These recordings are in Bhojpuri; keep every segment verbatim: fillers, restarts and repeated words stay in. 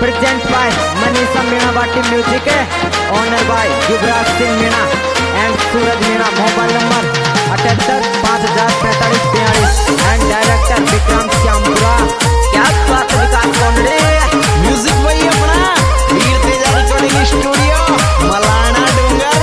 प्रेजेंट बाय मनीषा मीणा वाटी म्यूजिक है honour by Yuvraj Singh Meena and Suraj Meena. Mobile number अठहत्तर पाँच हजार पैंतालीस बयालीस एंड डायरेक्टर विक्रम श्यामपुरा। क्या बात विकास कौंडे म्यूजिक वही अपना वीर तेजा रिकॉर्डिंग स्टूडियो मलाना डूंगर।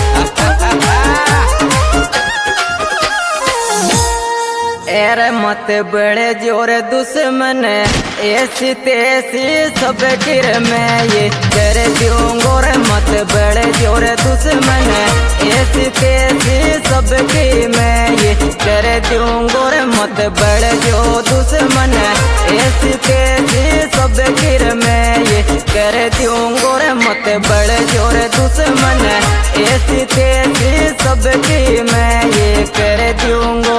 एरे मत बड़े जोर दुश्मन ऐसी तेसी सब गिर में ये कर दूंगो रे मत बड़े जोर दुश्मन ऐसी तेसी सब की मैं ये कर दूंगो रे मत बड़े जो दुश्मन ऐसी तेसी सब गिर में ये कर दूंगो रे मत बड़े जोर दुश्मन ऐसी तेसी सब की मैं ये कर दूंगो।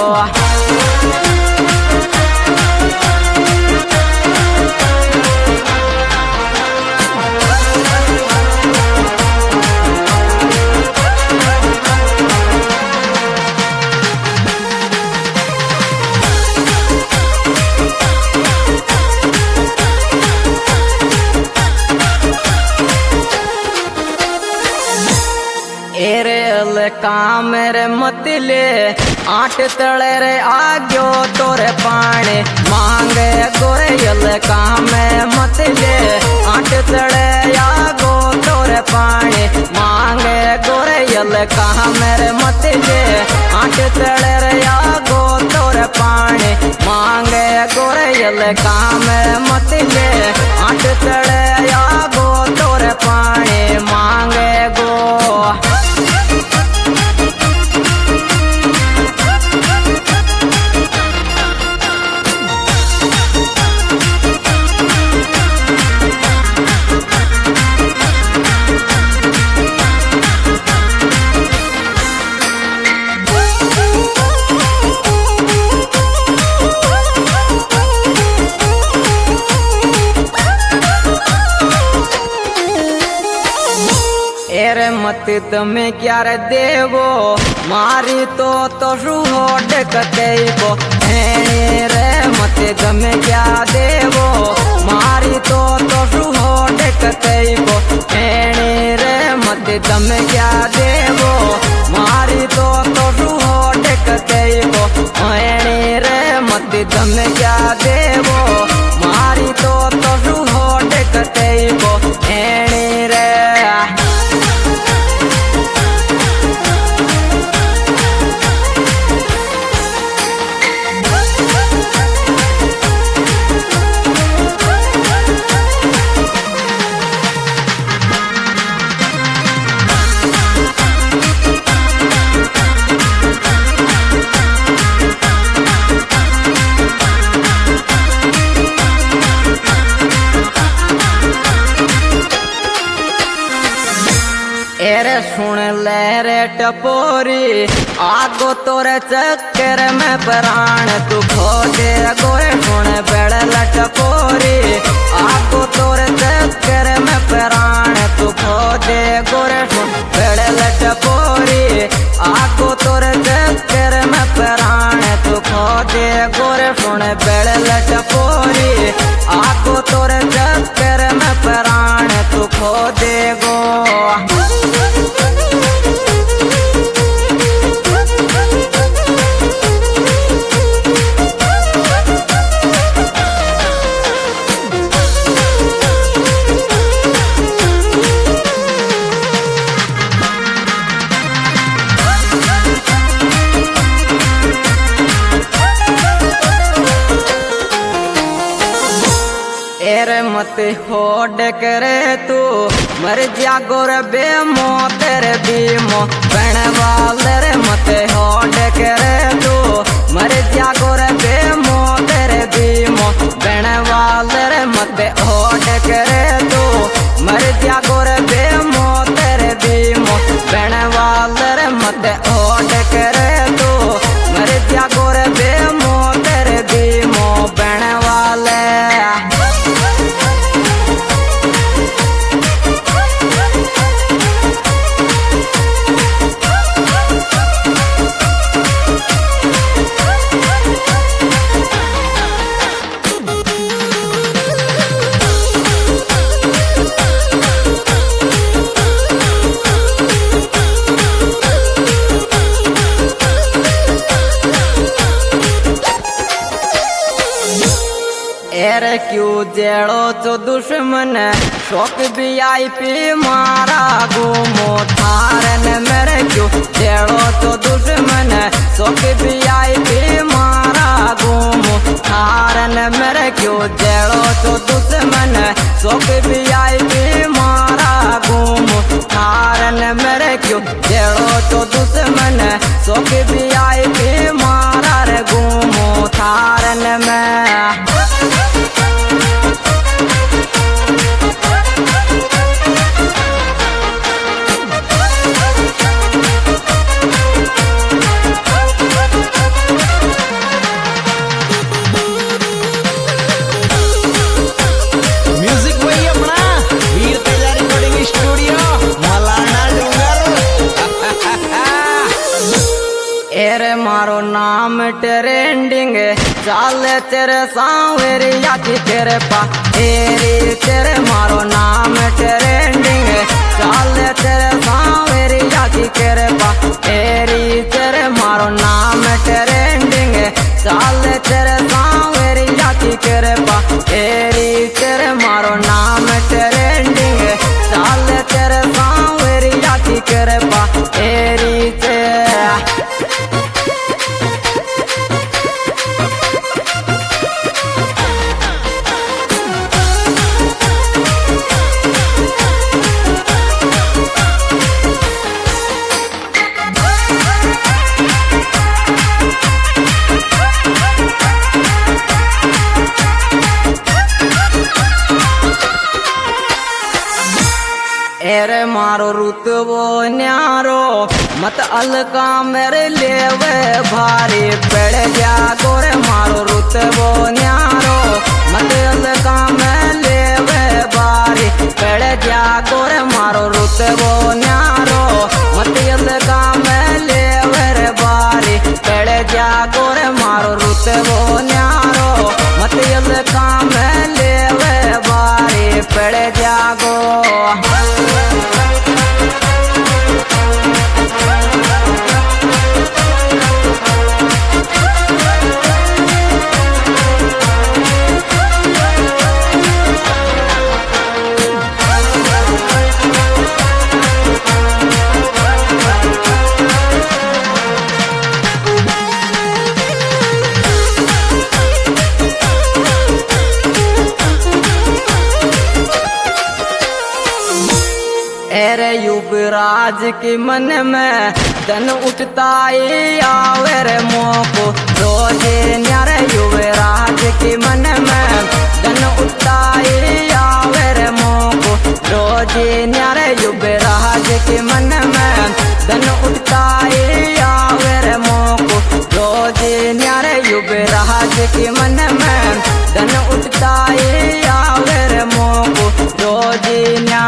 एरे काम रे मतले आठ तले रे आग्यो तोरे पानी मांगे गोरे यल काम मतले आठ तले आगो तोरे पानी मांगे गोरे यल काम रे मतले आठ तले रे आगो तोरे पानी मांगे गोरे यल काम मतले आठ तले आगो तोरे पानी मांगे गो। एरे मत तमें क्या रे देवो मारी तो तो शुहो डकतेबो रे मत तमें क्या देवो मारी तो तो शुहो डकतेबो रे मत तमें क्या देवो मारी तो तो शुहो डकतेबो रे मत तमें क्या देवो मारी तो तो शुहो डकतेबो रे। एरे सुन ले रे टपोरी आगो तोरे चक्कर में प्राण तू खो दे गोरे सुन बेड़ टपोरी आगो तोरे चक्कर में प्राण तू खो दे गोरे सुन बेड़ टपोरी आगो तोरे चक्कर में प्राण तू खो दे गोरे सुन बेड़ टपोरी आगो तोरे चक्कर में प्राण तू खो दे गो। एरे मत होड करे तू मर जा गोर बेमो तेरे बीमो बनवाल रे मत होड करे तू मर जा गोर बेमो तेरे बीमो बनवाल रे मत होड करे तू मर जा गोर बेमो तेरे बीमो बनवाल रे मत होड करे तू मर जा गोर बेमो तेरे बीमो बनवाल। क्यों जेड़ो तो दुश्मन शौक भी आई पी मारा घूमो थारन मेरे क्यों जेड़ो तो दुश्मन शौक भी आई पी मारा घूमो थारन मेरे क्यों जेड़ो तो दुश्मन शौक भी आई पी मारा घूमो थारन मेरे क्यों जेड़ो तो दुश्मन शौक भी आई पी मारा रे घूमो थारन में। एरे मारो नाम ट्रेंडिंग चाले तेरे सांवेरी याकी तेरे पा एरी तेरे मारो नाम ट्रेंडिंग चाले तेरे सांवेरी याकी तेरे पा एरी तेरे मारो नाम ट्रेंडिंग चाले तेरे सांवेरी याकी तेरे पा एरी तेरे मारो नाम ट्रेंडिंग चाले तेरे सांवेरी याकी तेरे पा एरी तेरे एरे मारो रुतबो न्यारो मत अलका मेरे लेवे भारी पेड़ जागो रे मारो रुतबो न्यारो मत अलका में लेवे भारी पेड़ जागो रे मारो रुतबो न्यारो मत अलका में लेवे रे भारी पेड़ जागो रे मारो रुतबो न्यारो मत अलका में लेवे भारी पेड़ जागो। एरे युवराज के मन में धन उठता आवे रे मोको रोजे न्यारे युवराज के मन में धन उठता आवे रे मोको रोजे न्यारे युवराज के मन में धन उठता आवे रे मोको रोजे न्यारे युवराज के मन में धन उठता आवे रे मोको रोजे न्या।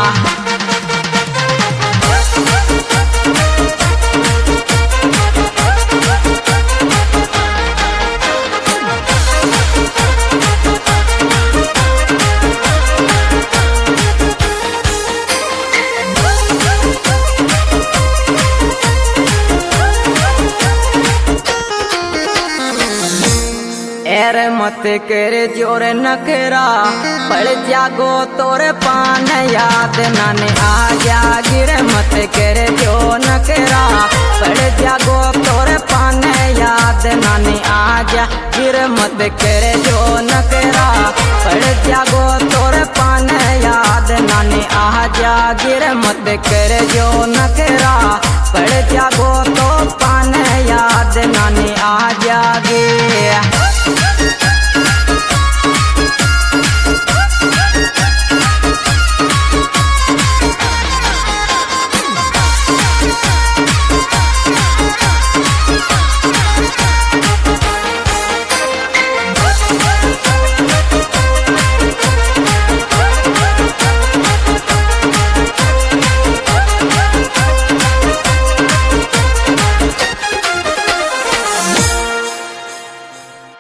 एरे मत करे जोर नखरा पड़ जागो तोरे पान याद नाने आ जा गिरे मत करे जो नखरा पड़ जागो तोरे पान याद नाने आ जा गिरे मत करे जो नखरा पड़ जागो तोरे पान याद नाने आ जा गिरे मत करे जो